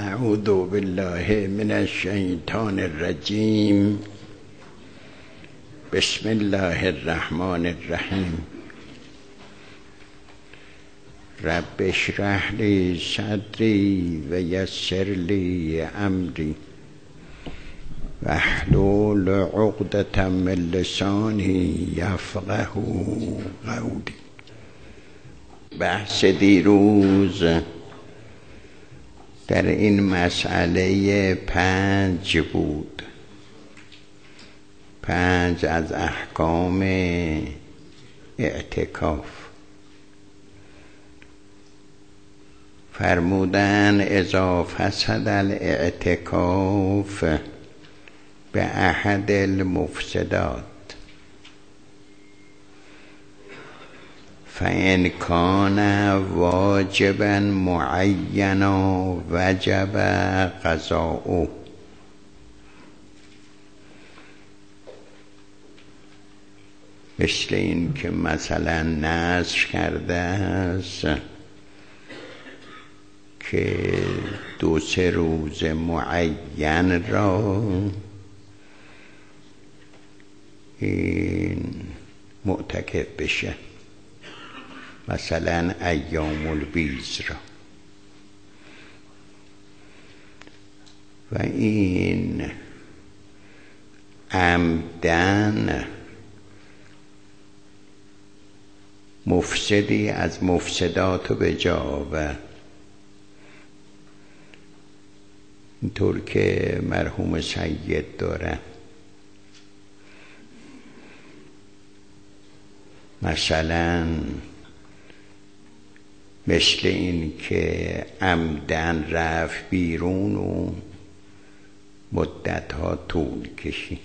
اعوذ بالله من الشیطان الرجیم. بسم الله الرحمن الرحیم. رب اشرح لی صدری و یسر لی امری واحلل عقدة من لسانی یفقهوا قولی. بحث دیروز در این مسئله 5 بود. 5 از احکام اعتکاف. فرمودن اذا فسد الاعتکاف به احد المفسدات فإن كان واجبا معینا وجب قضاؤه. مثل این که مثلا نذر کرده است که 2-3 روز معین را این معتکف بشه، مثلا ایام البیض را، و این عمدن مفسدی از مفسدات به جا آورد. اینطور که مرحوم سید دارن، مثلا مثل این که عمدن رفت بیرون و مدتها طول کشید،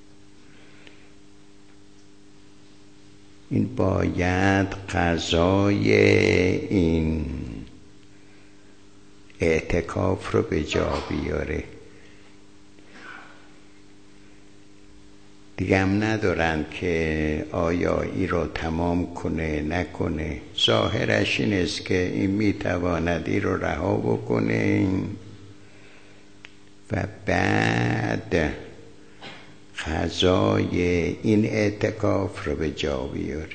این باید قضای این اعتکاف رو به جا بیاره. دیگه هم ندارن که آیا ای رو تمام کنه نکنه. ظاهرش این است که این میتواند ای رو رها بکنه و بعد قضای این اعتکاف رو به جا بیاره.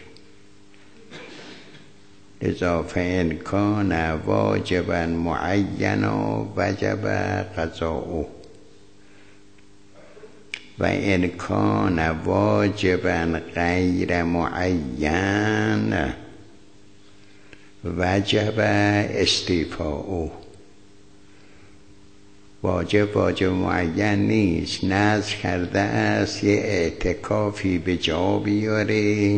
لذا فإن کان واجبا معینا وجب قضاؤه و ان کان واجبا غیر معین وجب استیفاؤه. واجب معین نیست، نذر کرده است یه اعتکافی به جا بیاره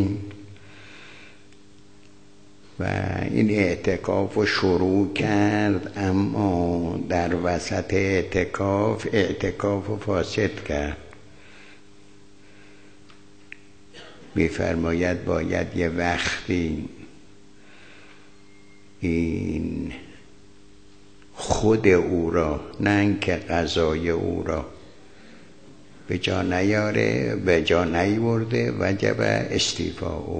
و این اعتکاف رو شروع کرد، اما در وسط اعتکاف رو فاسد کرد. می‌فرماید باید یه وقتی این خود او را، نه اینکه قضای او را به جا نیاره، به جا نیورده، وجب استیفاؤه.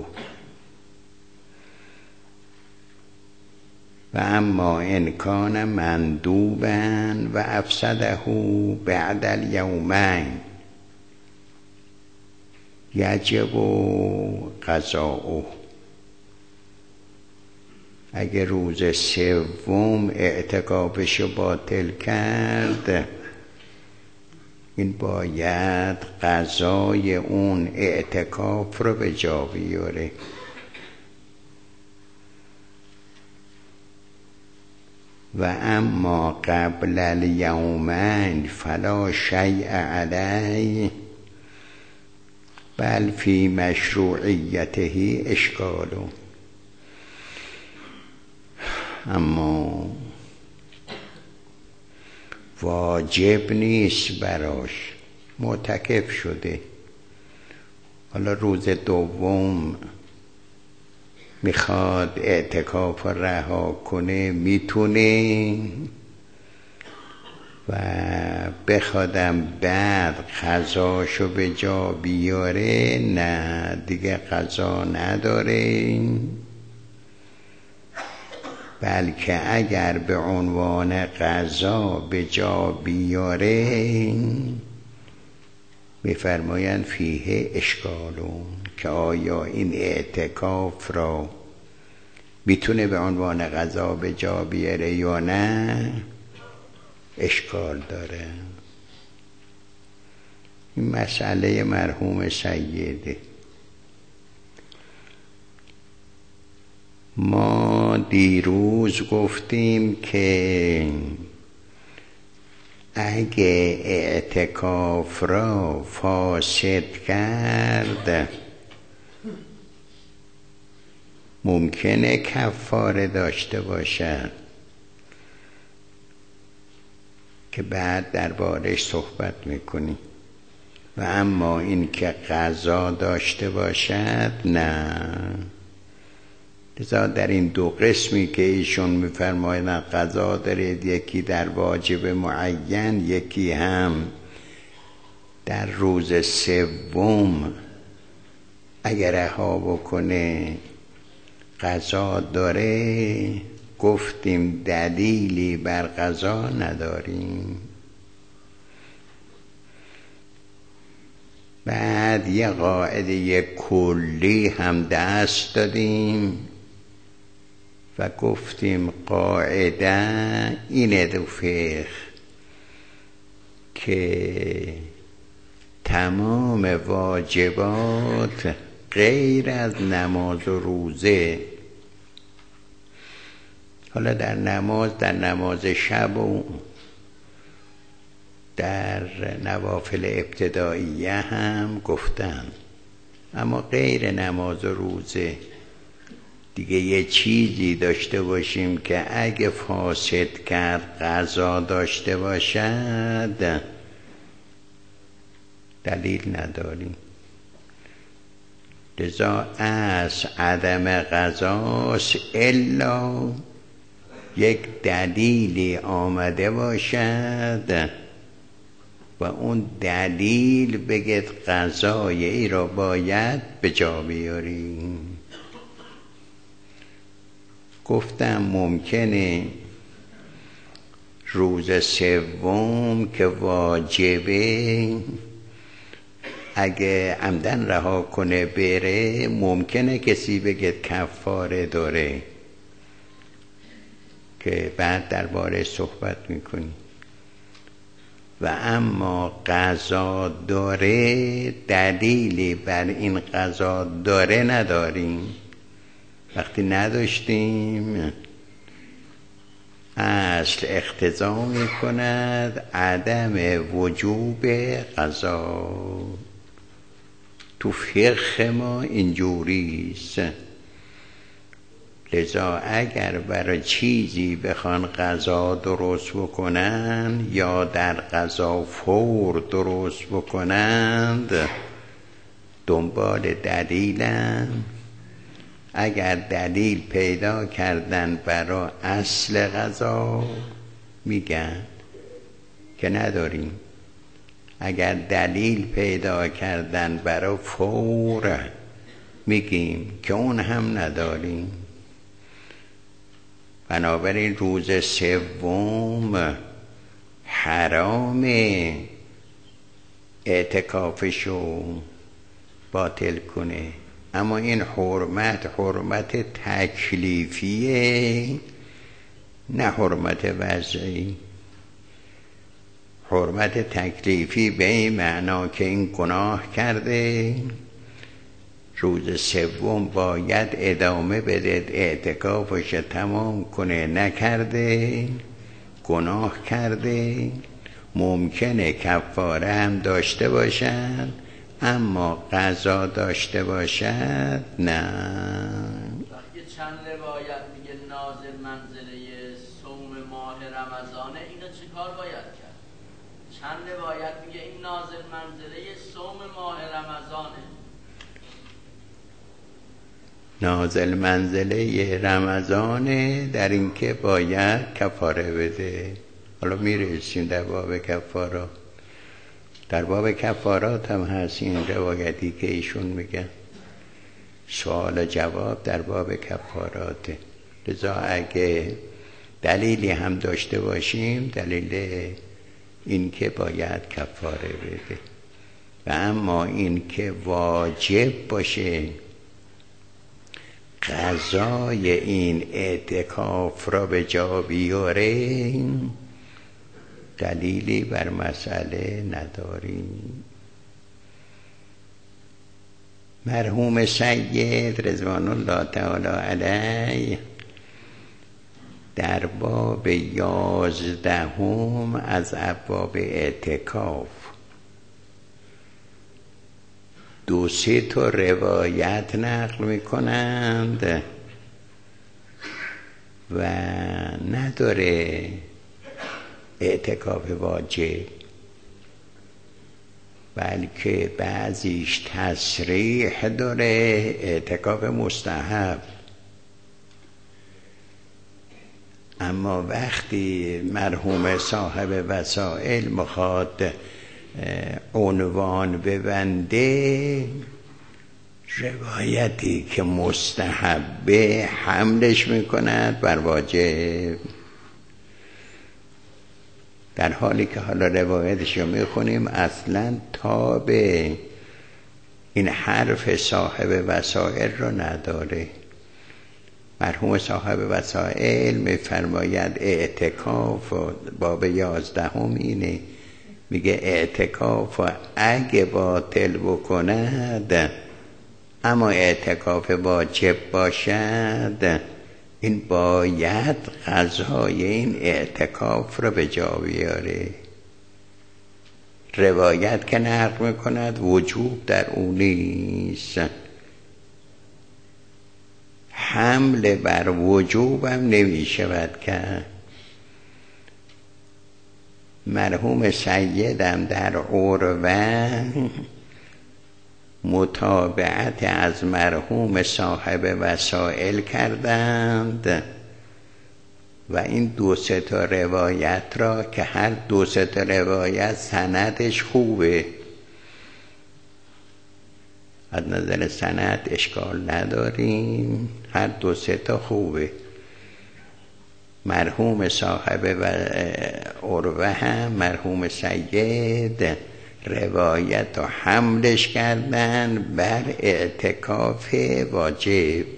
و اما ان کان مندوبا و افسده بعد الیومین یجب قضاؤه. اگه روز 3 اعتکافش باطل کرد، این باید قضای اون اعتکاف رو به جا بیاره. و اما قبل الیومین فلا شیء علیه بل فی مشروعیته اشکال. اما واجب نیست براش، معتکف شده، حالا روز 2 میخواد اعتکاف رها کنه، میتونه، و بخوادم بعد قضاشو به جا بیاره، نه دیگه قضا نداره. بلکه اگر به عنوان قضا به جا بیاره، میفرمایند فیه اشکالون، که آیا این اعتکاف را میتونه به عنوان قضا به جا بیاره یا نه، اشکال داره. این مسئله مرحوم سیده. ما دیروز گفتیم که اگه اعتکاف را فاسد کرد ممکنه کفاره داشته باشد که بعد دربارش صحبت میکنیم، و اما این که قضا داشته باشد نه. لذا در این دو قسمی که ایشون میفرمایند قضا دارید، یکی در واجب معین، یکی هم در روز سوم اگر رها بکنه قضا داره، گفتیم دلیلی بر قضا نداریم. بعد یه قاعده کلی هم دست دادیم و گفتیم قاعده اینه دو فقه که تمام واجبات غیر از نماز و روزه، حالا در نماز شب و در نوافل ابتداییه هم گفتن، اما غیر نماز و روزه دیگه یه چیزی داشته باشیم که اگه فاسد کرد قضا داشته باشد دلیل نداریم. لذا از عدم قضاست الا یک دلیلی آمده باشد و اون دلیل بگید قضای ای را باید به جا بیاریم. گفتم ممکنه روز سوم که واجبه اگه عمدن رها کنه بره، ممکنه کسی بگه کفاره داره که بعد درباره صحبت میکنی، و اما قضا داره، دلیلی بر این قضا داره نداریم. وقتی نداشتیم اصل اقتضا میکند عدم وجوب قضا. تو فقه ما اینجوریست. لذا اگر برای چیزی بخوان قضا درست بکنن یا در قضا فور درست بکنند، دنبال دلیلن. اگر دلیل پیدا کردن برای اصل قضا میگن که نداریم، اگر دلیل پیدا کردن برای فور میگیم که اون هم نداریم. بنابراین روز سوم حرام اعتکافشو باطل کنه، اما این حرمت تکلیفیه نه حرمت وضعی. حرمت تکلیفی به این معنا که این گناه کرده، روز سوم باید ادامه بده، اعتکافش تمام کنه، نکرده گناه کرده. ممکنه کفاره هم داشته باشد اما قضا داشته باشد نه. وقتی چند روایت میگه نازل منزله صوم ماه رمضانه، اینو چه کار باید کرد؟ چند روایت میگه این نازل منزله صوم ماه رمضانه. نازل منزله رمضانه در این که باید کفاره بده. حالا میرسیم در باب کفارات. در باب کفارات هم هست این روایتی که ایشون میگن، سوال جواب در باب کفاراته. لذا اگه دلیلی هم داشته باشیم، دلیل این که باید کفاره بده. و اما این که واجب باشه قضای این اعتکاف را به جا بیاره، دلیلی بر مسئله نداریم. مرحوم سید رضوان الله تعالی علیه در باب 11 از ابواب اعتکاف 2-3 تا روایت نقل میکنند و نداره اعتکاف واجب، بلکه بعضیش تصریح داره اعتکاف مستحب. اما وقتی مرحوم صاحب وسائل میخواد عنوان ببنده، روایتی که مستحبه حملش میکند بر واجب، در حالی که حالا روایتش رو میخونیم اصلا تاب این حرف صاحب وسائل رو نداره. مرحوم صاحب وسائل میفرماید اعتکاف باب 11 اینه، میگه اعتکاف اگه باطل بکند اما اعتکاف واجب باشد، این باید قضای این اعتکاف رو به جا بیاره. روایت که نقل میکند وجوب در اون نیست، حمل بر وجوب هم نمیشود کرد. مرحوم سیدم در عروه متابعت از مرحوم صاحب وسائل کردند و این 2-3 تا روایت را که هر 2-3 تا روایت سندش خوبه، از نظر سند اشکال نداریم، هر 2-3 تا خوبه. مرحوم صاحب و عروه هم مرحوم سید روایت و حملش کردن بر اعتکاف واجب.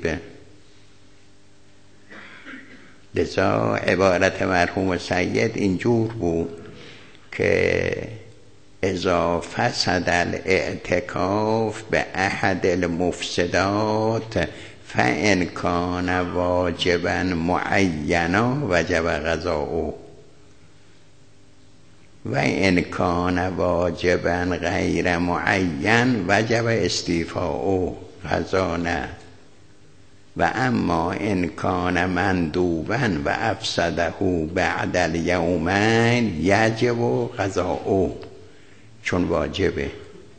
لذا عبارت مرحوم سید اینجور بود که اذا فسد الاعتکاف به احد المفسدات فإن کان واجبا معینا وجب قضاؤه و ان کان واجبا غیر معین وجب استیفاؤه، قضا نه. و اما ان کان مندوبا و افسده بعد الیومین یجب قضاؤه، چون واجبه.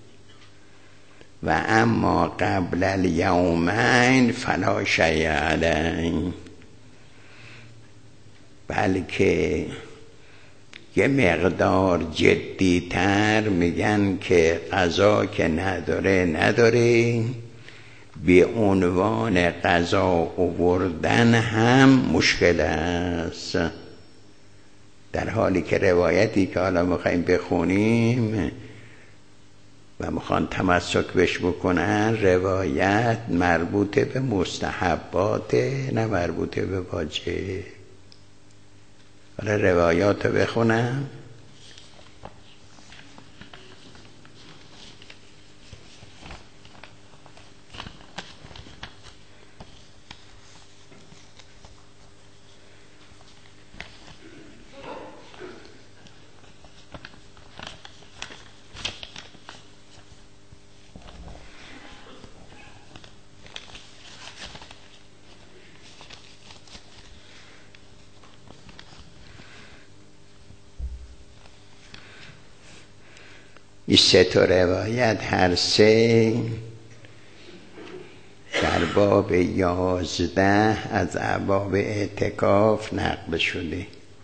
و اما قبل الیومین فلا شیء علیه، بلکه یه مقدار جدی تر میگن که قضا که نداره، به عنوان قضا آوردن هم مشکل است. در حالی که روایتی که حالا میخوایم بخونیم و میخوان تمسک بش بکنن، روایت مربوط به مستحبات نه مربوط به واجب. حالا روایات رو بخونم. این 3 تا روایت هر 3 در باب 11 از ابواب اعتکاف نقل شده.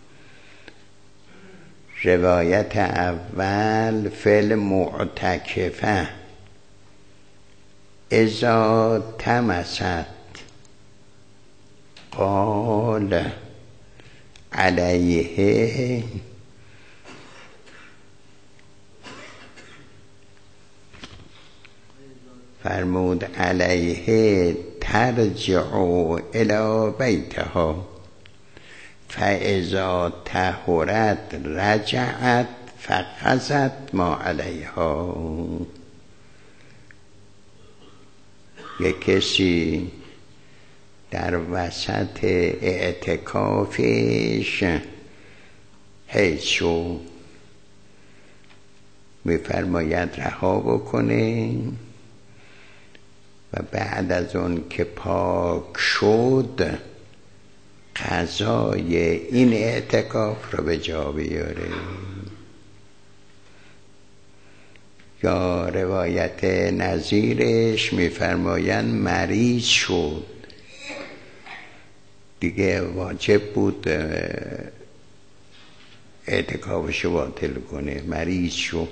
روایت اول فی المعتکفه اذا تمست قال علیه فرمود علیه ترجع الی بیتها فاذا طهرت رجعت فقضت ما علیها. یک کسی در وسط اعتکافش حیض شو می‌فرماید رها بکنه و بعد از اون که پاک شد قضای این اعتکاف رو به جا بیاره. یا روایت نظیرش می‌فرمایند مریض شد دیگه واجب بود اعتکافشو باطل کنه، مریض شد،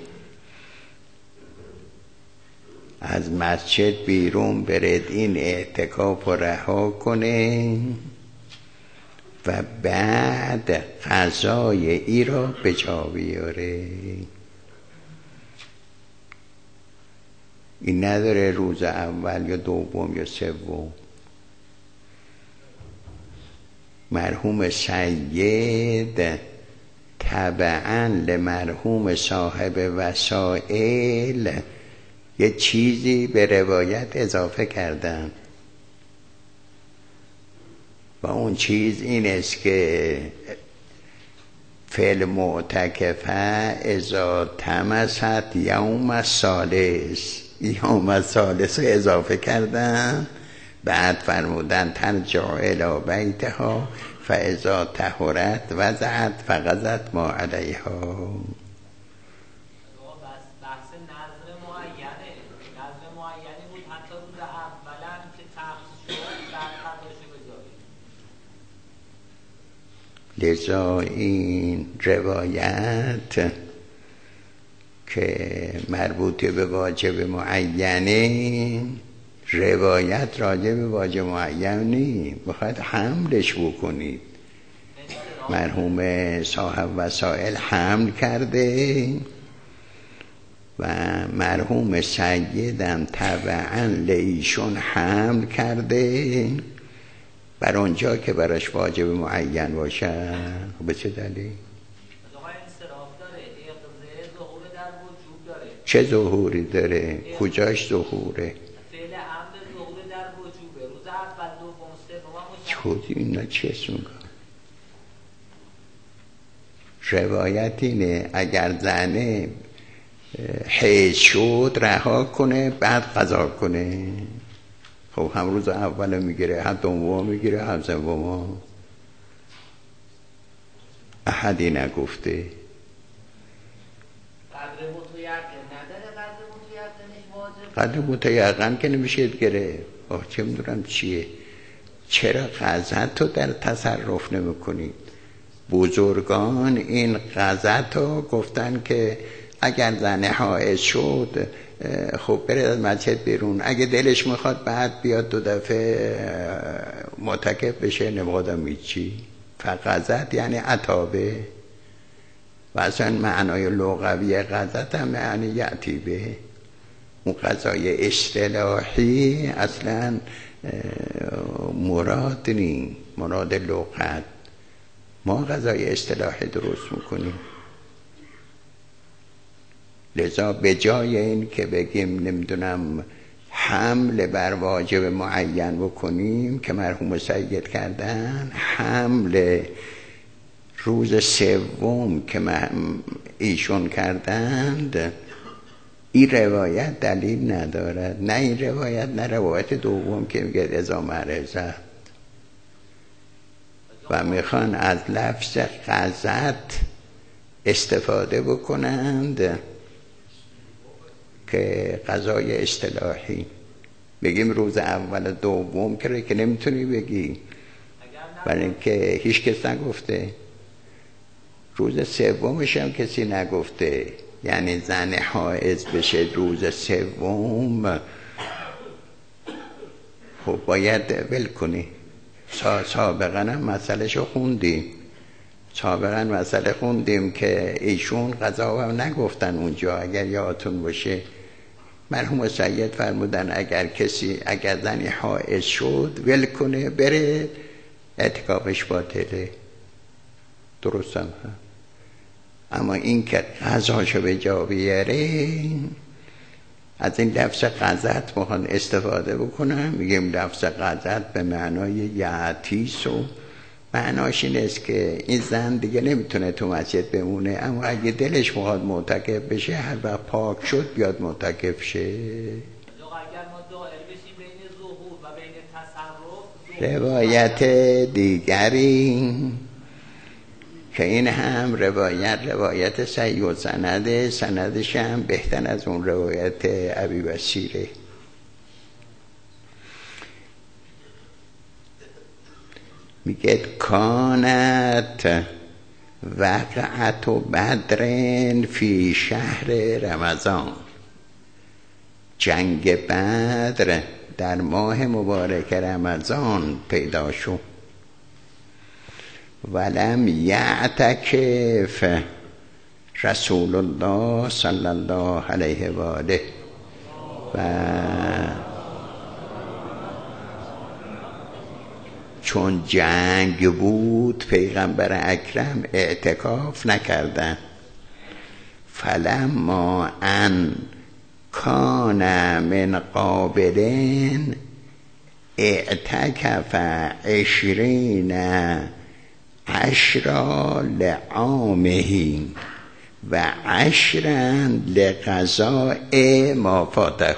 از مسجد بیرون برد این اعتکاف رو رها کنه و بعد قضای ای را به جا بیاره. این نداره روز اول یا دوم یا سوم. مرحوم سید تبعاً لمرحوم صاحب وسائل یه چیزی به روایت اضافه کردن و اون چیز این است که فعل معتکفه اذا تمست یوم الثالث، یوم الثالث رو اضافه کردن، بعد فرمودن ترجع الی بیتها فاذا طهرت وضعت فقضت ما علیها. بحث نظر معینه، نظر معینی بود حتی روز اولا که تخصیص شد بعد قضاشو بجاری. لذا این روایت که مربوط به واجب معینه، روایت راجع به واجب معینی بخواید حملش بکنید. مرحوم صاحب وسائل حمل کرده و مرحوم سیدم تبعاً لیشون حمل کرده بر اونجا که براش واجب معین باشه. به چه دلیل؟ چه ظهوری داره؟ کجاش ظهوره؟ چودی اینا چه سونگا؟ روایت اینه اگر زنه حیض شد رها کنه بعد قضا کنه. خب هم روز اول میگیره، هم دوم میگیره، هم سوم. احدی نگفته. قدر متیقن که نمیشه گره. چه میدونم چیه؟ چرا قضا تو در تصرف نمی کنید؟ بزرگان این قضا تو گفتن که اگر زنه حائض شد خب بره از مسجد بیرون، اگه دلش میخواد بعد بیاد 2 دفعه معتکف بشه، نمادم هیچی. فقضت یعنی عتابه و اصلا معنای لغوی قضت هم یعنی یعتیبه. اون قضای اصطلاحی اصلا مراد نی، مراد لغت. ما قضای اصطلاحی درست میکنیم. لذا به جای این که بگیم نمیدونم حمل بر واجب معین بکنیم که مرحوم سید کردن، حمل روز سوم که ایشون کردند، این روایت دلیل ندارد. نه این روایت نه روایت دوم که میگه اذا معرضه و میخوان از لفظ قضت استفاده بکنند که قضای اصطلاحی. بگیم روز اول دوم که نمیتونی بگی، برای اینکه هیچ کس نگفته. روز سومش هم کسی نگفته، یعنی زن حائض بشه روز سوم، خب باید ول کنی. سابقا هم مسئلهشو خوندیم. سابقا مسئله خوندیم که ایشون قضا هم نگفتن اونجا. اگر یادتون باشه مرحوم سید فرمودن اگر زنی حائض شد ول کنه بره، اعتکافش باطله. درست هم اما این که قضاشو به جا بیاره، از این لفظ قضات میخوان استفاده بکنم. میگیم لفظ قضات به معنای یعتیس و معناش این است که این زن دیگه نمیتونه تو مسجد بمونه، اما اگه دلش میخواد معتکف بشه هر وقت پاک شد بیاد معتکف شه. اگر ما دائر بشیم بین ظهور و بین تصرف. روایت دیگری که این هم روایت صحیح و سندش هم بهتر از اون روایت ابی بصیره. میگه کانت وقعت بدر فی شهر رمضان، جنگ بدر در ماه مبارک رمضان پیدا شد. ولم یعتکف رسول الله صلی الله علیه و آله و چون جنگ بود پیغمبر اکرم اعتکاف نکردن. فلما ان کان من قابلین اعتکف 20 عشرا لعامه و 10 لقضاء ما فاته.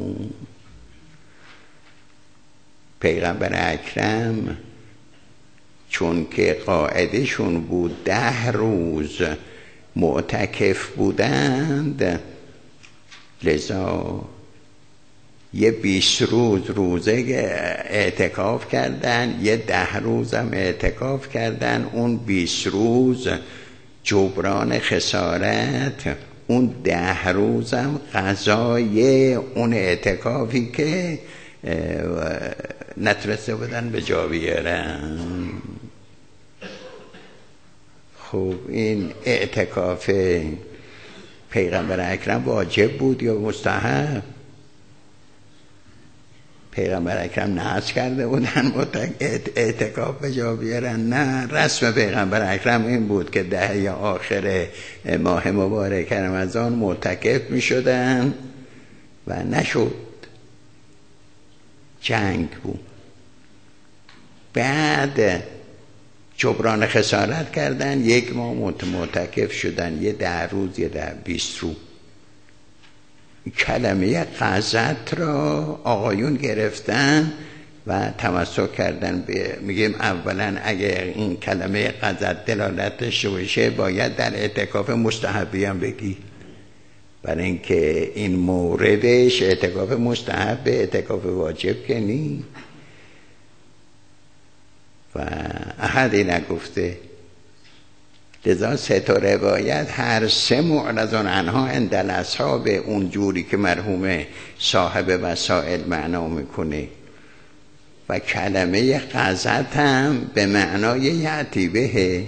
پیغمبر اکرم چون که قاعدشون بود 10 روز معتکف بودند، لذا یه 20 روزه اعتکاف کردن، یه 10 روزم اعتکاف کردن. اون 20 روز جبران خسارت، اون 10 روزم قضای اون اعتکافی که نترسه بودن به جا بیارن. خب این اعتکاف پیغمبر اکرم واجب بود یا مستحب؟ پیغمبر اکرم نهض کرده بودن اعتکاف به جا بیارن؟ نه، رسم پیغمبر اکرم این بود که 10 آخر ماه مبارک رمضان معتکف می شدن و نشد، جنگ بود. بعد جبران خسارت کردن، 1 ماه معتکف شدن، یه 10 روز یه 20 روز. کلمه قضات را آقایون گرفتن و تمسک کردن به، میگیم اولا اگر این کلمه قضات دلالت داشته باشه باید در اعتکاف مستحبی هم بگی، برای اینکه این موردش اعتکاف مستحب، اعتکاف واجب که نی. و احدی نگفته. لذا 3 روایت هر 3 معرض عنها عند الاصحاب، اون جوری که مرحوم صاحب وسائل معنا میکنه. و کلمه قضات هم به معنای یعتی به،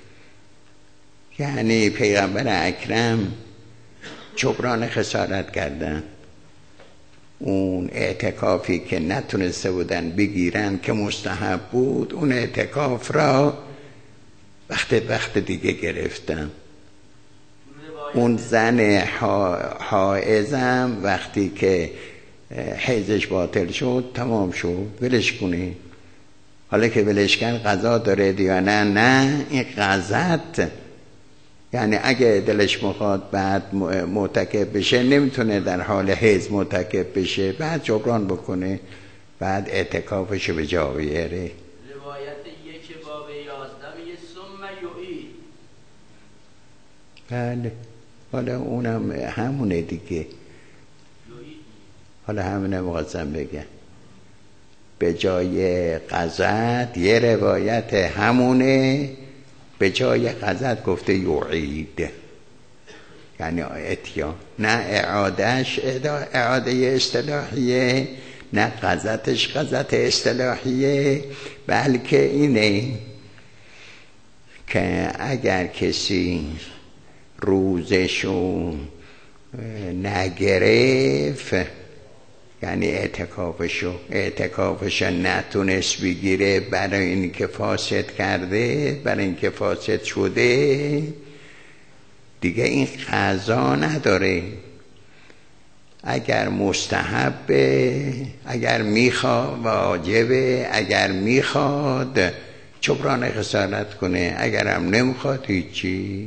یعنی پیغمبر اکرم جبران خسارت کردن. اون اعتکافی که نتونسته بودن بگیرن که مستحب بود، اون اعتکاف را وقت دیگه گرفتن. اون زن حائضم وقتی که حیضش باطل شد تمام شد، ولش کنه. حالا که ولش کن قضا داره یا نه؟ نه، این قضات یعنی اگه دلش میخواد بعد معتکف بشه نمیتونه در حال حیض معتکف بشه، بعد جبران بکنه، بعد اعتکافش به جا بیاره. روایت 1 باب 11 میگه ثم یعید. بله، حالا اونم همونه دیگه. حالا همونه مقاسم بگم به جای قضات یه روایت همونه، به جای قضات گفته یعید، یعنی اتیان، نه اعاده اصطلاحیه، نه غزتش غزت اصطلاحیه، بلکه اینه که اگر کسی روزشو نگرفت، یعنی اعتکافش نتونست بگیره برای اینکه فاسد کرده، برای اینکه فاسد شده، دیگه این قضا نداره. اگر مستحبه، اگر میخواد واجبه، اگر میخواد جبران خسارت کنه، اگر هم نمیخواد هیچی.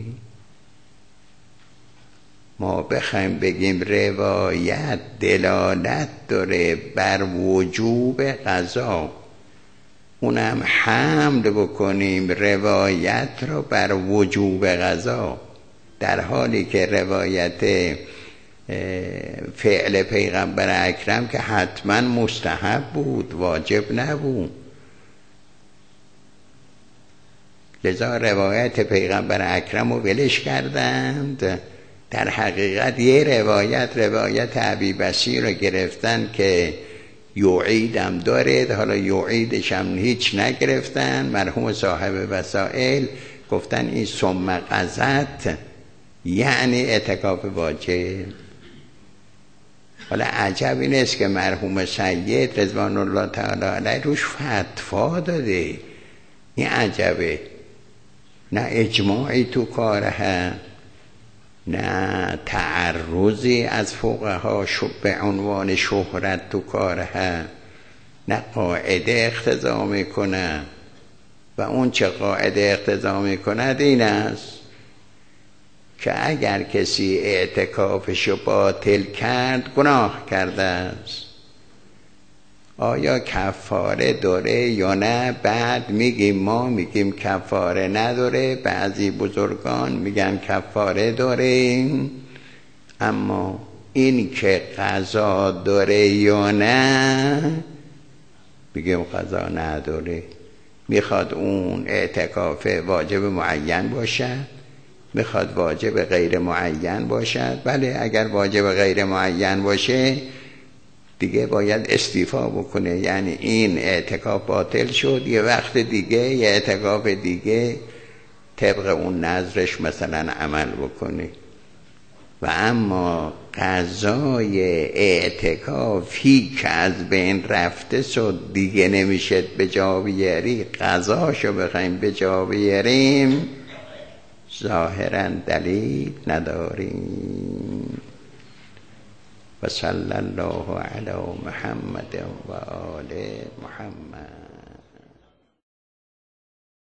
ما بخوایم بگیم روایت دلالت داره بر وجوب قضا، اونم حمل بکنیم روایت رو بر وجوب قضا، در حالی که روایت فعل پیغمبر اکرم که حتما مستحب بود، واجب نبود. لذا روایت پیغمبر اکرم رو ولش کردند. در حقیقت یه روایت ابی بصیر رو گرفتن که یعیدم داره، حالا یعیدش هم هیچ نگرفتن. مرحوم صاحب وسائل گفتن این ثم قضت یعنی اعتکاف واجب. حالا عجب این است که مرحوم سید رضوان الله تعالی علیه روش فتوا داده. این عجبه، نه اجماعی تو کاره، نه تعرضی از فقها به عنوان شهرت تو کاره، نه قاعده اقتضا میکنه. و اون چه قاعده اقتضا میکند این است که اگر کسی اعتکافشو باطل کرد گناه کرده است. آیا کفاره داره یا نه؟ بعد ما میگیم کفاره نداره، بعضی بزرگان میگن کفاره داره. اما این که قضا داره یا نه، میگیم قضا نداره. میخواد اون اعتکاف واجب معین باشد، میخواد واجب غیر معین باشد. بله اگر واجب غیر معین باشه دیگه باید استیفا بکنه، یعنی این اعتکاف باطل شد، یه وقت دیگه یه اعتکاف دیگه طبق اون نظرش مثلا عمل بکنه. و اما قضای اعتکافی که از بین رفته شد دیگه نمیشه به جا بیاری، قضاشو بخوایم به جا بیاریم ظاهرا دلیل نداریم. و صلی الله علی محمد و آل محمد.